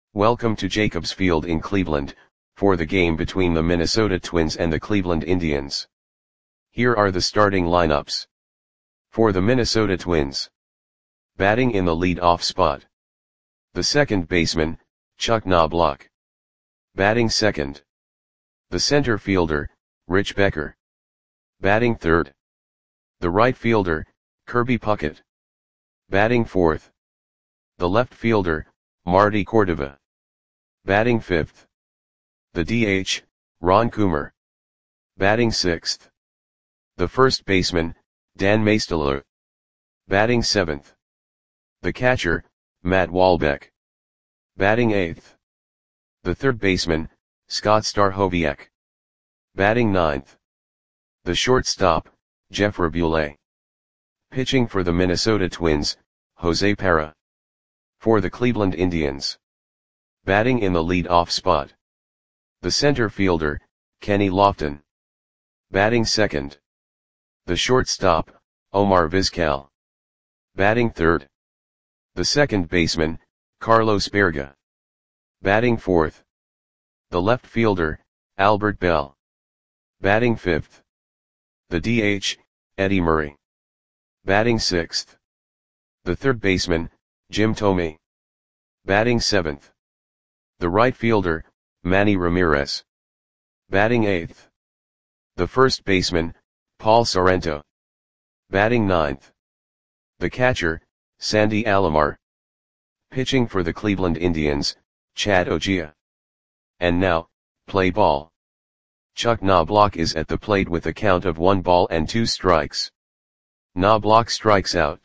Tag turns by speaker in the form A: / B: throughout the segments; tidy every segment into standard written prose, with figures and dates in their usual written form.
A: Welcome to Jacobs Field in Cleveland, for the game between the Minnesota Twins and the Cleveland Indians. Here are the starting lineups. For the Minnesota Twins. Batting in the lead-off spot. The second baseman, Chuck Knobloch. Batting second. The center fielder, Rich Becker. Batting third. The right fielder, Kirby Puckett. Batting fourth. The left fielder, Marty Cordova. Batting fifth. The DH, Ron Coomer. Batting sixth. The first baseman, Dan Maestler. Batting seventh. The catcher, Matt Wahlbeck. Batting eighth. The third baseman, Scott Stachowiak. Batting ninth. The shortstop, Jeff Raboulet. Pitching for the Minnesota Twins, Jose Parra. For the Cleveland Indians. Batting in the lead-off spot. The center fielder, Kenny Lofton. Batting second. The shortstop, Omar Vizquel. Batting third. The second baseman, Carlos Berga. Batting fourth. The left fielder, Albert Bell. Batting fifth. The DH, Eddie Murray. Batting sixth. The third baseman, Jim Thome. Batting seventh. The right fielder, Manny Ramirez. Batting eighth. The first baseman, Paul Sorrento. Batting ninth. The catcher, Sandy Alomar. Pitching for the Cleveland Indians, Chad Ogea. And now, play ball. Chuck Knobloch is at the plate with a count of 1 ball and 2 strikes. Knobloch strikes out.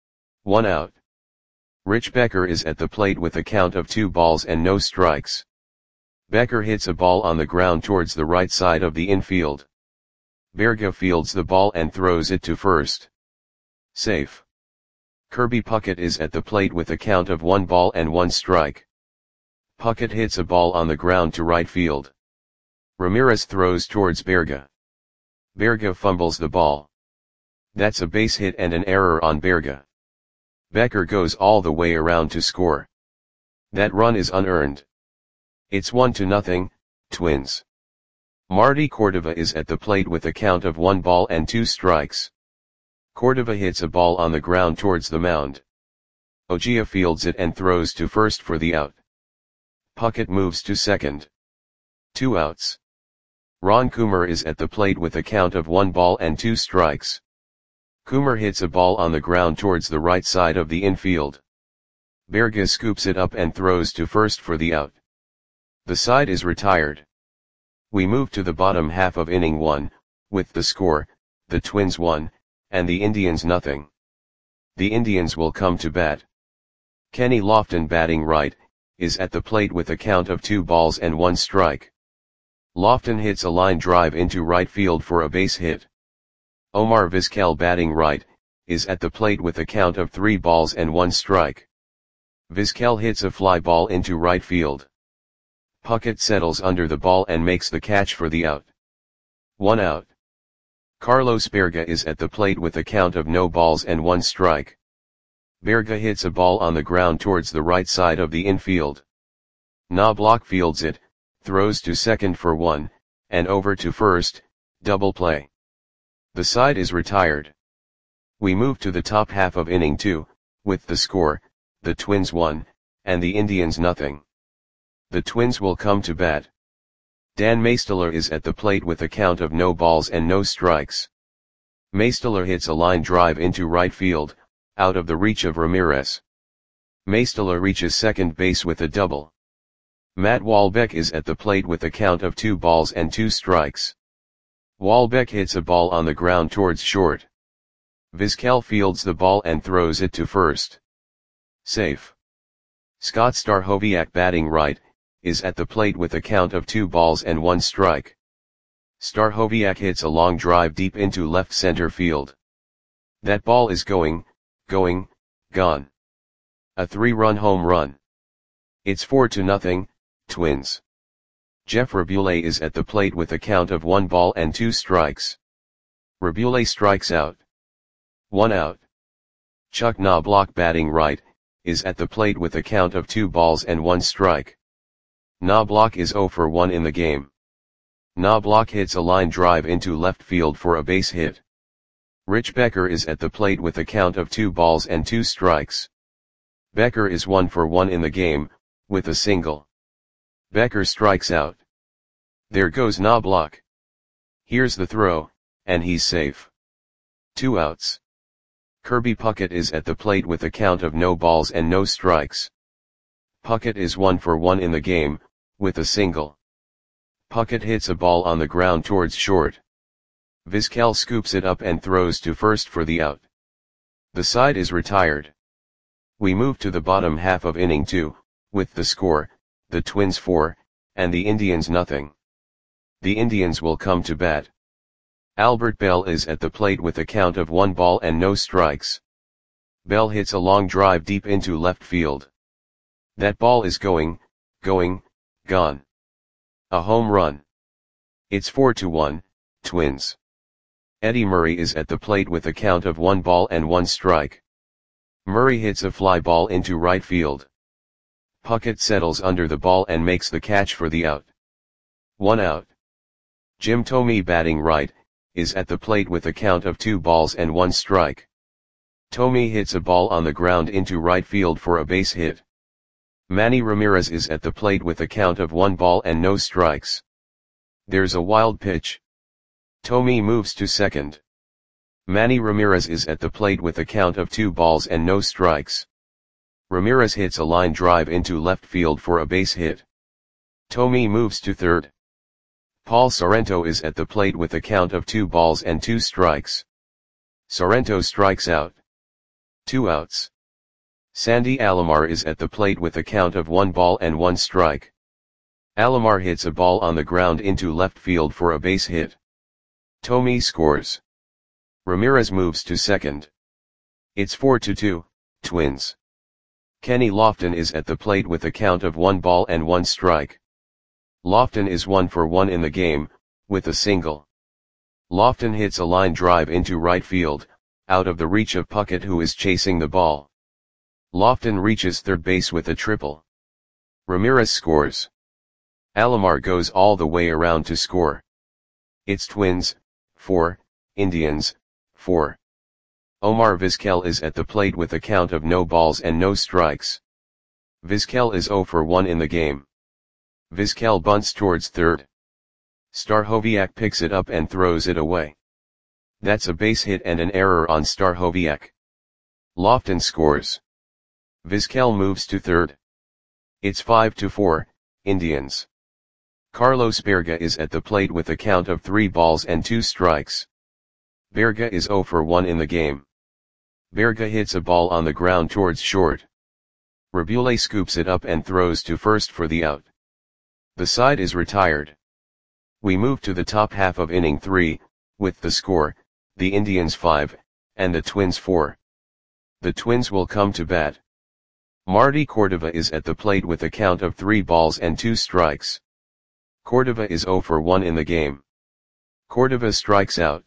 A: 1 out. Rich Becker is at the plate with a count of 2 balls and no strikes. Becker hits a ball on the ground towards the right side of the infield. Berga fields the ball and throws it to first. Safe. Kirby Puckett is at the plate with a count of 1 ball and 1 strike. Puckett hits a ball on the ground to right field. Ramirez throws towards Berga. Berga fumbles the ball. That's a base hit and an error on Berga. Becker goes all the way around to score. That run is unearned. It's 1-0, Twins. Marty Cordova is at the plate with a count of 1 ball and 2 strikes. Cordova hits a ball on the ground towards the mound. Ogea fields it and throws to first for the out. Puckett moves to second. 2 outs. Ron Coomer is at the plate with a count of 1 ball and 2 strikes. Coomer hits a ball on the ground towards the right side of the infield. Berga scoops it up and throws to first for the out. The side is retired. We move to the bottom half of inning 1, with the score, the Twins 1, and the Indians 0. The Indians will come to bat. Kenny Lofton, batting right, is at the plate with a count of 2 balls and 1 strike. Lofton hits a line drive into right field for a base hit. Omar Vizquel, batting right, is at the plate with a count of 3 balls and 1 strike. Vizquel hits a fly ball into right field. Puckett settles under the ball and makes the catch for the out. 1 out. Carlos Berga is at the plate with a count of no balls and 1 strike. Berga hits a ball on the ground towards the right side of the infield. Knobloch fields it, throws to second for 1, and over to first, double play. The side is retired. We move to the top half of inning 2, with the score, the Twins 1, and the Indians 0. The Twins will come to bat. Dan Maestler is at the plate with a count of no balls and no strikes. Maestler hits a line drive into right field, out of the reach of Ramirez. Maestler reaches second base with a double. Matt Wahlbeck is at the plate with a count of 2 balls and 2 strikes. Wahlbeck hits a ball on the ground towards short. Vizquel fields the ball and throws it to first. Safe. Scott Stachowiak, batting right, is at the plate with a count of 2 balls and 1 strike. Stachowiak hits a long drive deep into left center field. That ball is gone. A 3-run home run. It's 4-0, Twins. Jeff Raboulet is at the plate with a count of 1 ball and 2 strikes. Raboulet strikes out. 1 out. Chuck Knobloch, batting right, is at the plate with a count of 2 balls and 1 strike. Knobloch is 0 for 1 in the game. Knobloch hits a line drive into left field for a base hit. Rich Becker is at the plate with a count of 2 balls and 2 strikes. Becker is 1 for 1 in the game, with a single. Becker strikes out. There goes Knobloch. Here's the throw, and he's safe. 2 outs. Kirby Puckett is at the plate with a count of no balls and no strikes. Puckett is 1 for 1 in the game, with a single. Puckett hits a ball on the ground towards short. Vizquel scoops it up and throws to first for the out. The side is retired. We move to the bottom half of inning 2, with the score, the Twins 4, and the Indians nothing. The Indians will come to bat. Albert Bell is at the plate with a count of 1 ball and no strikes. Bell hits a long drive deep into left field. That ball is going, gone. A home run. It's 4-1, Twins. Eddie Murray is at the plate with a count of 1 ball and 1 strike. Murray hits a fly ball into right field. Puckett settles under the ball and makes the catch for the out. 1 out. Jim Thome, batting right, is at the plate with a count of 2 balls and 1 strike. Thome hits a ball on the ground into right field for a base hit. Manny Ramirez is at the plate with a count of 1 ball and no strikes. There's a wild pitch. Thome moves to second. Manny Ramirez is at the plate with a count of 2 balls and no strikes. Ramirez hits a line drive into left field for a base hit. Thome moves to third. Paul Sorrento is at the plate with a count of 2 balls and 2 strikes. Sorrento strikes out. 2 outs. Sandy Alomar is at the plate with a count of 1 ball and 1 strike. Alomar hits a ball on the ground into left field for a base hit. Thome scores. Ramirez moves to second. It's 4-2, Twins. Kenny Lofton is at the plate with a count of 1 ball and 1 strike. Lofton is 1 for 1 in the game, with a single. Lofton hits a line drive into right field, out of the reach of Puckett, who is chasing the ball. Lofton reaches third base with a triple. Ramirez scores. Alomar goes all the way around to score. It's Twins, 4, Indians, 4. Omar Vizquel is at the plate with a count of no balls and no strikes. Vizquel is 0 for 1 in the game. Vizquel bunts towards third. Stachowiak picks it up and throws it away. That's a base hit and an error on Stachowiak. Lofton scores. Vizquel moves to third. It's 5-4, Indians. Carlos Berga is at the plate with a count of 3 balls and 2 strikes. Berga is 0 for 1 in the game. Berga hits a ball on the ground towards short. Rabule scoops it up and throws to first for the out. The side is retired. We move to the top half of inning 3, with the score, the Indians 5, and the Twins 4. The Twins will come to bat. Marty Cordova is at the plate with a count of 3 balls and 2 strikes. Cordova is 0 for 1 in the game. Cordova strikes out.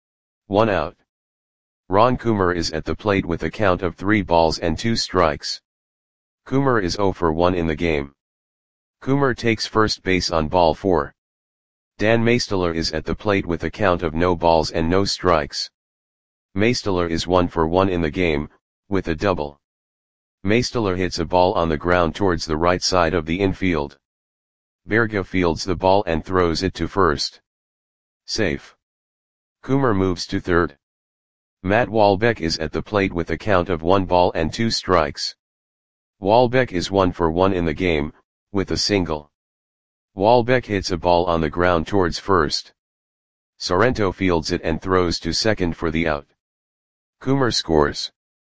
A: 1 out. Ron Coomer is at the plate with a count of 3 balls and 2 strikes. Coomer is 0 for 1 in the game. Coomer takes first base on ball 4. Dan Maesteler is at the plate with a count of no balls and no strikes. Maesteler is 1 for 1 in the game, with a double. Maesteler hits a ball on the ground towards the right side of the infield. Berga fields the ball and throws it to first. Safe. Coomer moves to third. Matt Walbeck is at the plate with a count of 1 ball and 2 strikes. Walbeck is 1 for 1 in the game, with a single. Walbeck hits a ball on the ground towards first. Sorrento fields it and throws to second for the out. Coomer scores.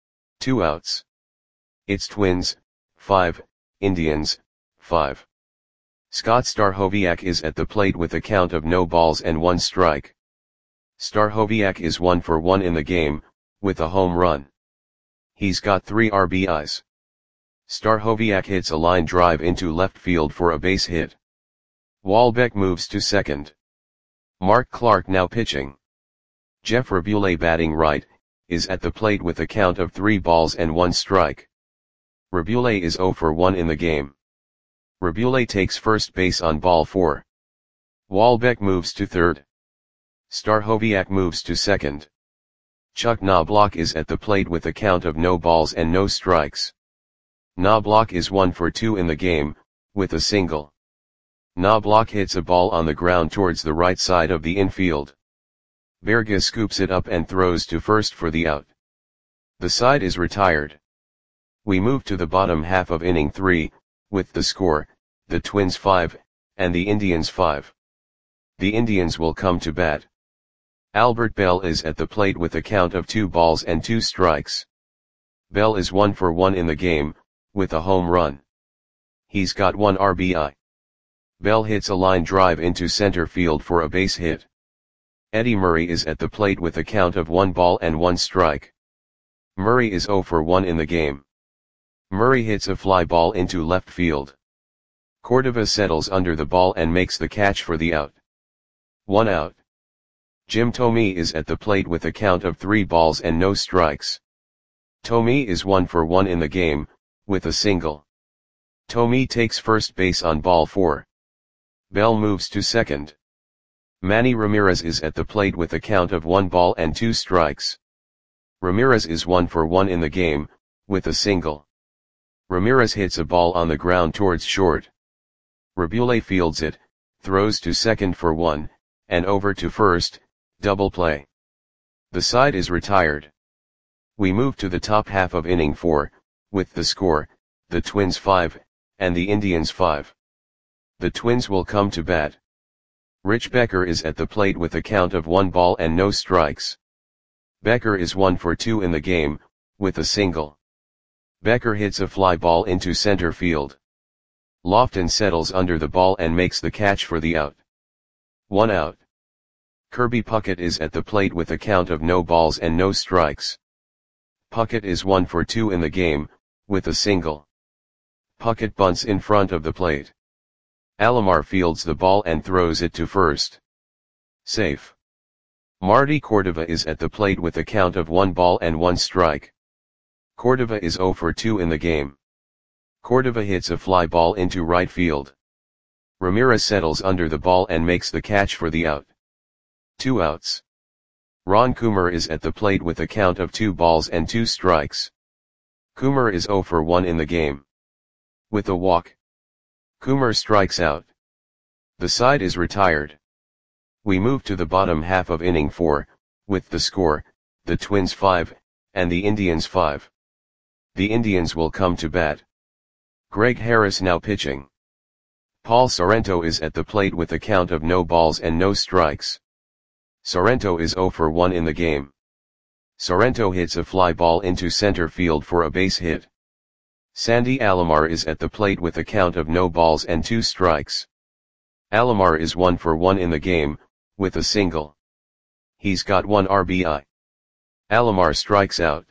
A: 2 outs. It's Twins, 5, Indians, 5. Scott Stachowiak is at the plate with a count of no balls and 1 strike. Stachowiak is 1 for 1 in the game, with a home run. He's got 3 RBIs. Stachowiak hits a line drive into left field for a base hit. Walbeck moves to second. Mark Clark now pitching. Jeff Rabule, batting right, is at the plate with a count of 3 balls and 1 strike. Rabule is 0 for 1 in the game. Rabule takes first base on ball 4. Walbeck moves to third. Stachowiak moves to second. Chuck Knobloch is at the plate with a count of no balls and no strikes. Knobloch is 1 for 2 in the game, with a single. Knobloch hits a ball on the ground towards the right side of the infield. Berge scoops it up and throws to first for the out. The side is retired. We move to the bottom half of inning 3, with the score, the Twins 5, and the Indians 5. The Indians will come to bat. Albert Bell is at the plate with a count of 2 balls and 2 strikes. Bell is 1 for 1 in the game, with a home run. He's got 1 RBI. Bell hits a line drive into center field for a base hit. Eddie Murray is at the plate with a count of 1 ball and 1 strike. Murray is 0 for 1 in the game. Murray hits a fly ball into left field. Cordova settles under the ball and makes the catch for the out. 1 out. Jim Thome is at the plate with a count of 3 balls and no strikes. Thome is 1 for 1 in the game, with a single. Thome takes first base on ball 4. Bell moves to second. Manny Ramirez is at the plate with a count of 1 ball and 2 strikes. Ramirez is 1 for 1 in the game, with a single. Ramirez hits a ball on the ground towards short. Rabule fields it, throws to second for 1, and over to first, double play. The side is retired. We move to the top half of inning 4, with the score, the Twins 5, and the Indians 5. The Twins will come to bat. Rich Becker is at the plate with a count of 1 ball and no strikes. Becker is 1 for 2 in the game, with a single. Becker hits a fly ball into center field. Lofton settles under the ball and makes the catch for the out. 1 out. Kirby Puckett is at the plate with a count of no balls and no strikes. Puckett is 1 for 2 in the game, with a single. Puckett bunts in front of the plate. Alomar fields the ball and throws it to first. Safe. Marty Cordova is at the plate with a count of 1 ball and 1 strike. Cordova is 0 for 2 in the game. Cordova hits a fly ball into right field. Ramirez settles under the ball and makes the catch for the out. 2 outs. Ron Coomer is at the plate with a count of 2 balls and 2 strikes. Coomer is 0 for 1 in the game. With a walk. Coomer strikes out. The side is retired. We move to the bottom half of inning 4, with the score, the Twins 5, and the Indians 5. The Indians will come to bat. Greg Harris now pitching. Paul Sorrento is at the plate with a count of no balls and no strikes. Sorrento is 0 for 1 in the game. Sorrento hits a fly ball into center field for a base hit. Sandy Alomar is at the plate with a count of no balls and 2 strikes. Alomar is 1 for 1 in the game, with a single. He's got 1 RBI. Alomar strikes out.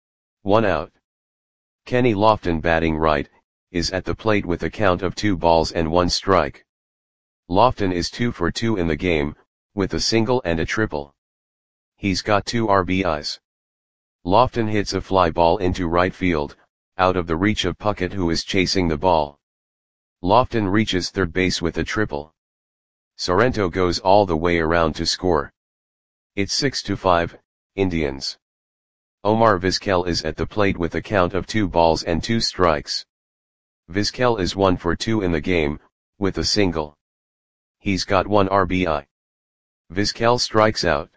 A: 1 out. Kenny Lofton batting right, is at the plate with a count of 2 balls and 1 strike. Lofton is 2 for 2 in the game, with a single and a triple. He's got 2 RBIs. Lofton hits a fly ball into right field, out of the reach of Puckett who is chasing the ball. Lofton reaches third base with a triple. Sorrento goes all the way around to score. It's 6-5, Indians. Omar Vizquel is at the plate with a count of 2 balls and 2 strikes. Vizquel is 1 for 2 in the game, with a single. He's got 1 RBI. Vizquel strikes out.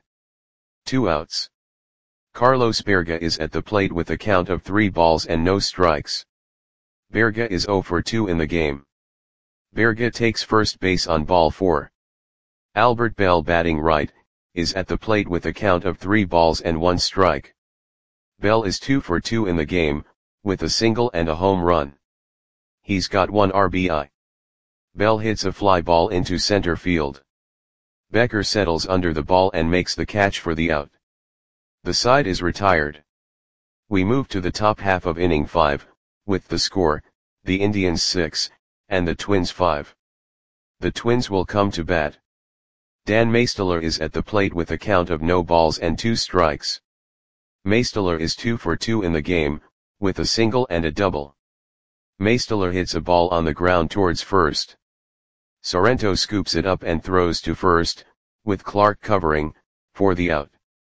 A: 2 outs. Carlos Berga is at the plate with a count of 3 balls and no strikes. Berga is 0 for 2 in the game. Berga takes first base on ball 4. Albert Bell batting right, is at the plate with a count of 3 balls and 1 strike. Bell is 2 for 2 in the game, with a single and a home run. He's got 1 RBI. Bell hits a fly ball into center field. Becker settles under the ball and makes the catch for the out. The side is retired. We move to the top half of inning 5, with the score, the Indians 6, and the Twins 5. The Twins will come to bat. Dan Maesteler is at the plate with a count of no balls and 2 strikes. Maesteler is 2 for 2 in the game, with a single and a double. Maestela hits a ball on the ground towards first. Sorrento scoops it up and throws to first, with Clark covering, for the out.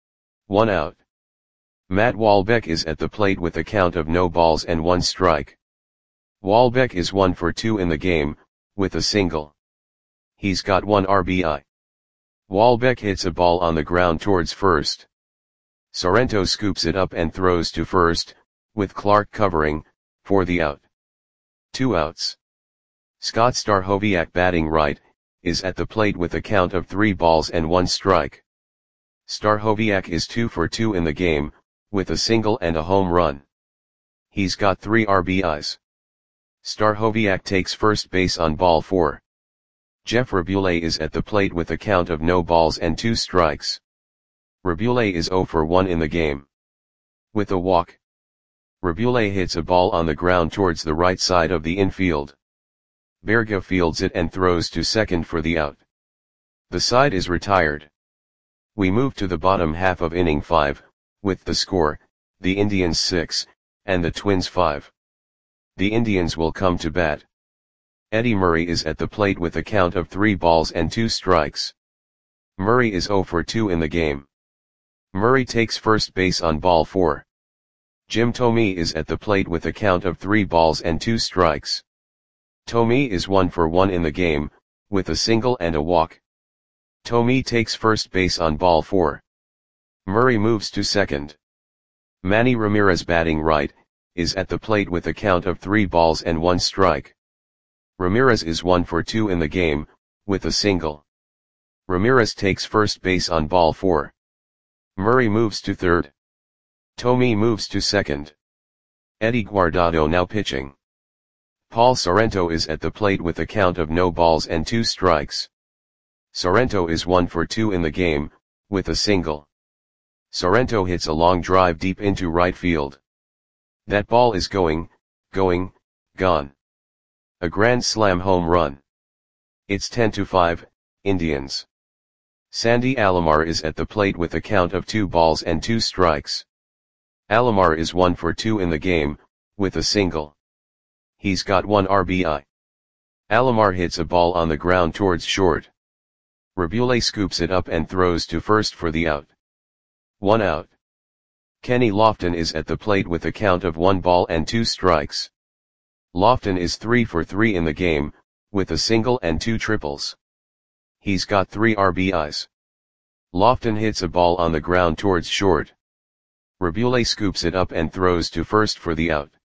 A: 1 out. Matt Walbeck is at the plate with a count of no balls and 1 strike. Walbeck is 1 for 2 in the game, with a single. He's got 1 RBI. Walbeck hits a ball on the ground towards first. Sorrento scoops it up and throws to first, with Clark covering, for the out. 2 outs. Scott Stachowiak batting right, is at the plate with a count of 3 balls and 1 strike. Stachowiak is 2 for 2 in the game, with a single and a home run. He's got 3 RBIs. Stachowiak takes first base on ball 4. Jeff Rabule is at the plate with a count of no balls and 2 strikes. Rabule is 0 for 1 in the game. With a walk, Rabule hits a ball on the ground towards the right side of the infield. Berga fields it and throws to second for the out. The side is retired. We move to the bottom half of inning 5, with the score, the Indians 6, and the Twins 5. The Indians will come to bat. Eddie Murray is at the plate with a count of 3 balls and 2 strikes. Murray is 0 for 2 in the game. Murray takes first base on ball 4. Jim Thome is at the plate with a count of 3 balls and 2 strikes. Thome is 1 for 1 in the game, with a single and a walk. Thome takes first base on ball 4. Murray moves to second. Manny Ramirez batting right, is at the plate with a count of 3 balls and 1 strike. Ramirez is 1 for 2 in the game, with a single. Ramirez takes first base on ball 4. Murray moves to third. Thome moves to second. Eddie Guardado now pitching. Paul Sorrento is at the plate with a count of no balls and 2 strikes. Sorrento is 1 for 2 in the game, with a single. Sorrento hits a long drive deep into right field. That ball is going, gone. A grand slam home run. It's 10-5, Indians. Sandy Alomar is at the plate with a count of 2 balls and 2 strikes. Alomar is 1 for 2 in the game, with a single. He's got 1 RBI. Alomar hits a ball on the ground towards short. Rabule scoops it up and throws to first for the out. 1 out. Kenny Lofton is at the plate with a count of 1 ball and 2 strikes. Lofton is 3 for 3 in the game, with a single and 2 triples. He's got 3 RBIs. Lofton hits a ball on the ground towards short. Rabule scoops it up and throws to first for the out.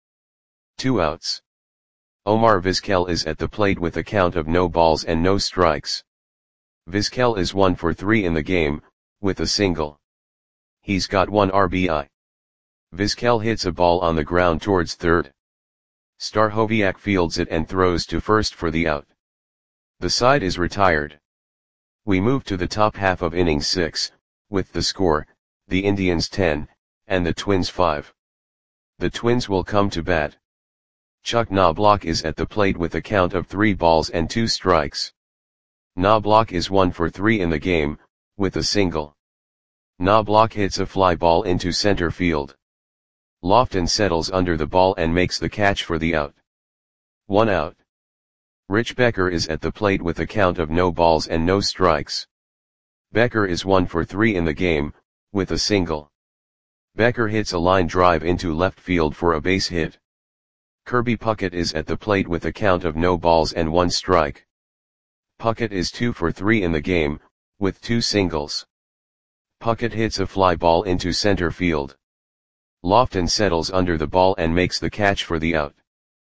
A: 2 outs. Omar Vizquel is at the plate with a count of no balls and no strikes. Vizquel is 1 for 3 in the game, with a single. He's got 1 RBI. Vizquel hits a ball on the ground towards third. Stachowiak fields it and throws to first for the out. The side is retired. We move to the top half of inning 6, with the score, the Indians 10, and the Twins 5. The Twins will come to bat. Chuck Knobloch is at the plate with a count of 3 balls and 2 strikes. Knobloch is 1 for 3 in the game, with a single. Knobloch hits a fly ball into center field. Lofton settles under the ball and makes the catch for the out. 1 out. Rich Becker is at the plate with a count of no balls and no strikes. Becker is 1 for 3 in the game, with a single. Becker hits a line drive into left field for a base hit. Kirby Puckett is at the plate with a count of no balls and 1 strike. Puckett is 2 for 3 in the game, with 2 singles. Puckett hits a fly ball into center field. Lofton settles under the ball and makes the catch for the out.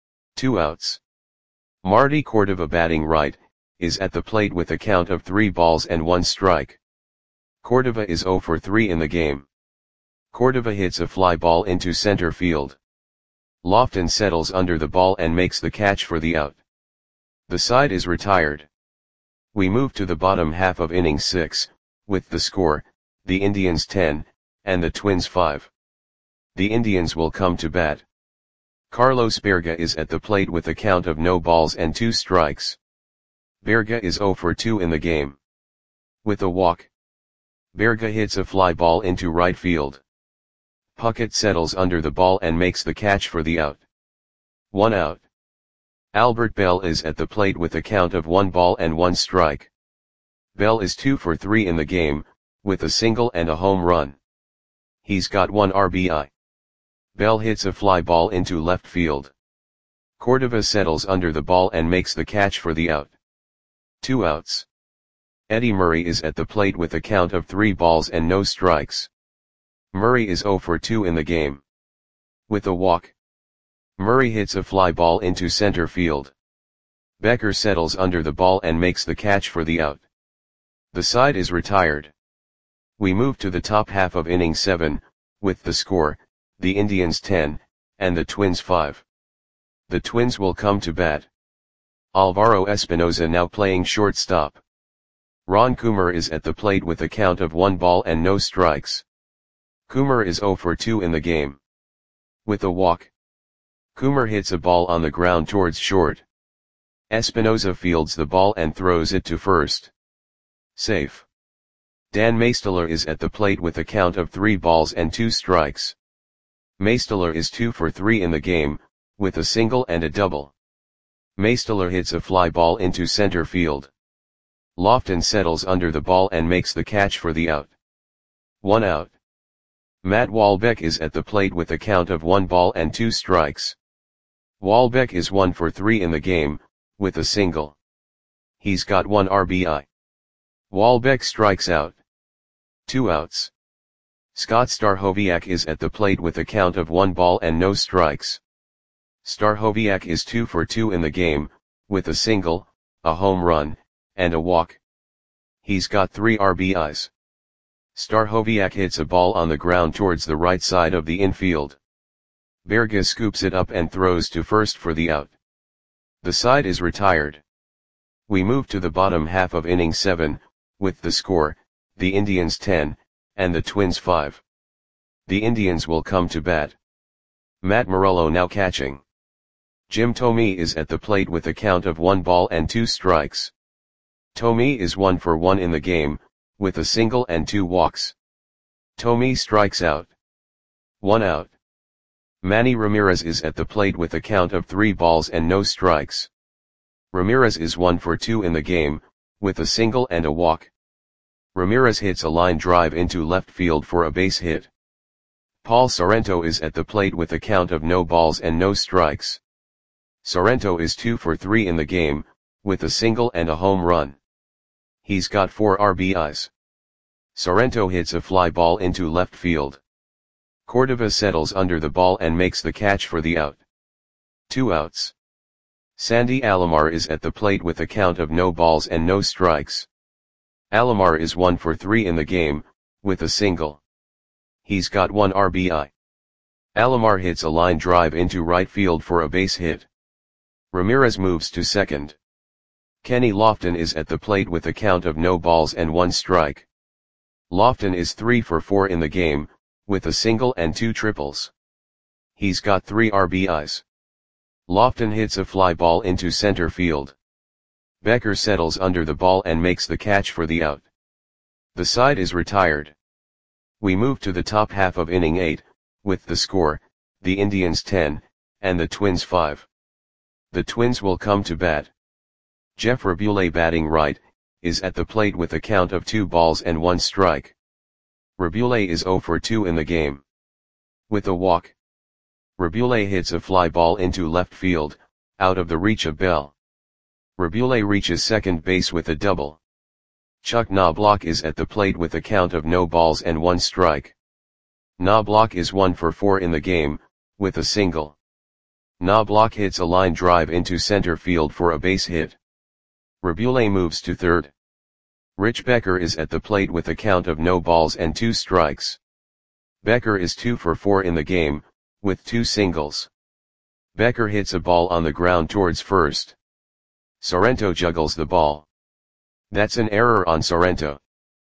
A: 2 outs. Marty Cordova batting right, is at the plate with a count of 3 balls and 1 strike. Cordova is 0 for 3 in the game. Cordova hits a fly ball into center field. Lofton settles under the ball and makes the catch for the out. The side is retired. We move to the bottom half of inning 6, with the score, the Indians 10, and the Twins 5. The Indians will come to bat. Carlos Berga is at the plate with a count of no balls and 2 strikes. Berga is 0 for 2 in the game. With a walk, Berga hits a fly ball into right field. Puckett settles under the ball and makes the catch for the out. 1 out. Albert Bell is at the plate with a count of 1 ball and 1 strike. Bell is 2 for 3 in the game, with a single and a home run. He's got 1 RBI. Bell hits a fly ball into left field. Cordova settles under the ball and makes the catch for the out. 2 outs. Eddie Murray is at the plate with a count of 3 balls and no strikes. Murray is 0 for 2 in the game. With a walk, Murray hits a fly ball into center field. Becker settles under the ball and makes the catch for the out. The side is retired. We move to the top half of inning 7, with the score, the Indians 10, and the Twins 5. The Twins will come to bat. Alvaro Espinoza now playing shortstop. Ron Coomer is at the plate with a count of 1 ball and no strikes. Coomer is 0 for 2 in the game. With a walk, Coomer hits a ball on the ground towards short. Espinoza fields the ball and throws it to first. Safe. Dan Maesteler is at the plate with a count of 3 balls and 2 strikes. Maesteler is 2 for 3 in the game, with a single and a double. Maesteler hits a fly ball into center field. Lofton settles under the ball and makes the catch for the out. 1 out. Matt Walbeck is at the plate with a count of 1 ball and 2 strikes. Walbeck is 1 for 3 in the game, with a single. He's got 1 RBI. Walbeck strikes out. 2 outs. Scott Stachowiak is at the plate with a count of 1 ball and no strikes. Stachowiak is 2 for 2 in the game, with a single, a home run, and a walk. He's got 3 RBIs. Stachowiak hits a ball on the ground towards the right side of the infield. Berga scoops it up and throws to first for the out. The side is retired. We move to the bottom half of inning 7, with the score, the Indians 10, and the Twins 5. The Indians will come to bat. Matt Morello now catching. Jim Thome is at the plate with a count of 1 ball and 2 strikes. Thome is 1 for 1 in the game, with a single and 2 walks. Thome strikes out. 1 out. Manny Ramirez is at the plate with a count of 3 balls and no strikes. Ramirez is 1 for 2 in the game, with a single and a walk. Ramirez hits a line drive into left field for a base hit. Paul Sorrento is at the plate with a count of no balls and no strikes. Sorrento is 2 for 3 in the game, with a single and a home run. He's got 4 RBIs. Sorrento hits a fly ball into left field. Cordova settles under the ball and makes the catch for the out. 2 outs. Sandy Alomar is at the plate with a count of no balls and no strikes. Alomar is 1 for 3 in the game, with a single. He's got 1 RBI. Alomar hits a line drive into right field for a base hit. Ramirez moves to second. Kenny Lofton is at the plate with a count of no balls and 1 strike. Lofton is 3 for 4 in the game, with a single and 2 triples. He's got 3 RBIs. Lofton hits a fly ball into center field. Becker settles under the ball and makes the catch for the out. The side is retired. We move to the top half of inning 8, with the score, the Indians 10, and the Twins 5. The Twins will come to bat. Jeff Rabule batting right, is at the plate with a count of 2 balls and 1 strike. Rabule is 0 for 2 in the game. With a walk, Rabule hits a fly ball into left field, out of the reach of Bell. Rabule reaches second base with a double. Chuck Knobloch is at the plate with a count of no balls and 1 strike. Knobloch is 1 for 4 in the game, with a single. Knobloch hits a line drive into center field for a base hit. Rabule moves to third. Rich Becker is at the plate with a count of no balls and 2 strikes. Becker is 2 for 4 in the game, with 2 singles. Becker hits a ball on the ground towards first. Sorrento juggles the ball. That's an error on Sorrento.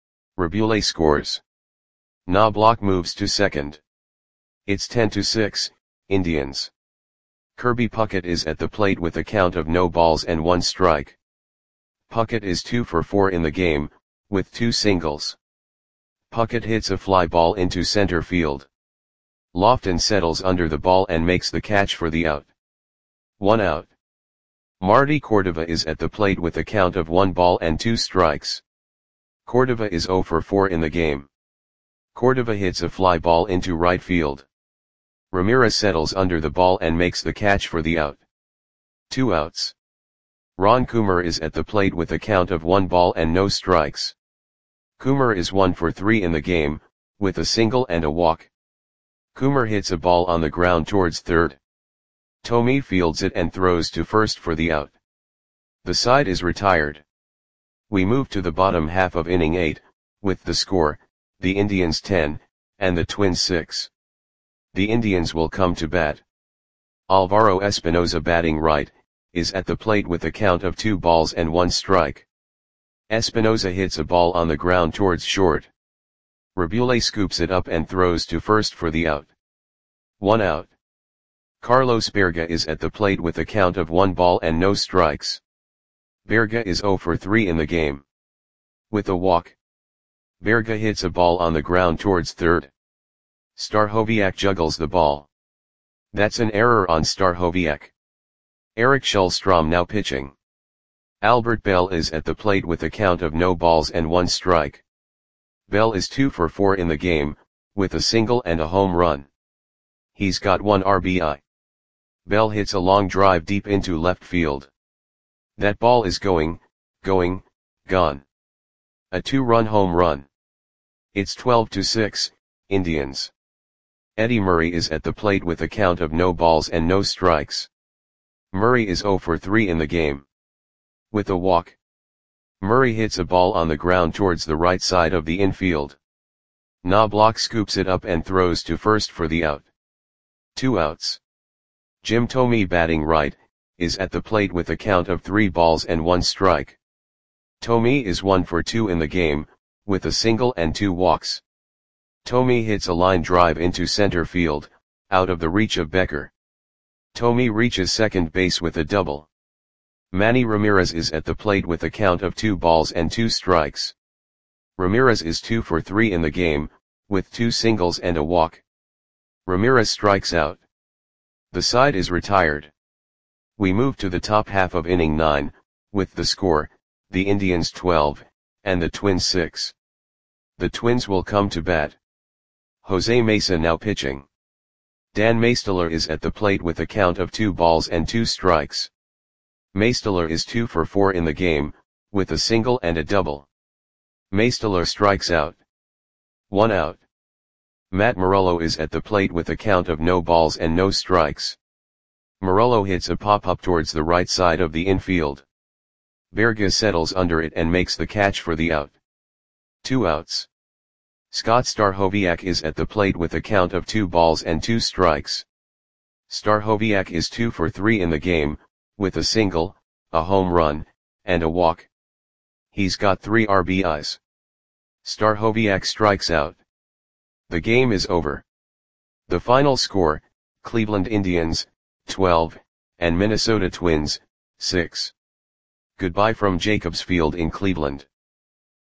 A: Rabule scores. Knobloch moves to second. It's 10-6, Indians. Kirby Puckett is at the plate with a count of no balls and 1 strike. Puckett is 2 for 4 in the game, with 2 singles. Puckett hits a fly ball into center field. Lofton settles under the ball and makes the catch for the out. 1 out. Marty Cordova is at the plate with a count of 1 ball and 2 strikes. Cordova is 0 for 4 in the game. Cordova hits a fly ball into right field. Ramirez settles under the ball and makes the catch for the out. 2 outs. Ron Coomer is at the plate with a count of 1 ball and no strikes. Coomer is 1 for 3 in the game, with a single and a walk. Coomer hits a ball on the ground towards third. Thome fields it and throws to first for the out. The side is retired. We move to the bottom half of inning 8, with the score, the Indians 10, and the Twins 6. The Indians will come to bat. Alvaro Espinoza, batting right, is at the plate with a count of 2 balls and 1 strike. Espinoza hits a ball on the ground towards short. Rabule scoops it up and throws to first for the out. 1 out. Carlos Berga is at the plate with a count of 1 ball and no strikes. Berga is 0 for 3 in the game. With a walk. Berga hits a ball on the ground towards third. Stachowiak juggles the ball. That's an error on Stachowiak. Eric Schulstrom now pitching. Albert Bell is at the plate with a count of no balls and 1 strike. Bell is 2 for 4 in the game, with a single and a home run. He's got 1 RBI. Bell hits a long drive deep into left field. That ball is gone. A 2-run home run. It's 12-6, Indians. Eddie Murray is at the plate with a count of no balls and no strikes. Murray is 0 for 3 in the game. With a walk. Murray hits a ball on the ground towards the right side of the infield. Knobloch scoops it up and throws to first for the out. 2 outs. Jim Thome, batting right, is at the plate with a count of 3 balls and 1 strike. Thome is 1 for 2 in the game, with a single and 2 walks. Thome hits a line drive into center field, out of the reach of Becker. Thome reaches second base with a double. Manny Ramirez is at the plate with a count of 2 balls and 2 strikes. Ramirez is 2 for 3 in the game, with 2 singles and a walk. Ramirez strikes out. The side is retired. We move to the top half of inning 9, with the score, the Indians 12, and the Twins 6. The Twins will come to bat. Jose Mesa now pitching. Dan Maestaler is at the plate with a count of 2 balls and 2 strikes. Maestaler is 2 for 4 in the game, with a single and a double. Maestaler strikes out. 1 out. Matt Morello is at the plate with a count of no balls and no strikes. Morello hits a pop-up towards the right side of the infield. Berga settles under it and makes the catch for the out. 2 outs. Scott Stachowiak is at the plate with a count of 2 balls and 2 strikes. Stachowiak is 2 for 3 in the game, with a single, a home run, and a walk. He's got 3 RBIs. Stachowiak strikes out. The game is over. The final score, Cleveland Indians, 12, and Minnesota Twins, 6. Goodbye from Jacobs Field in Cleveland.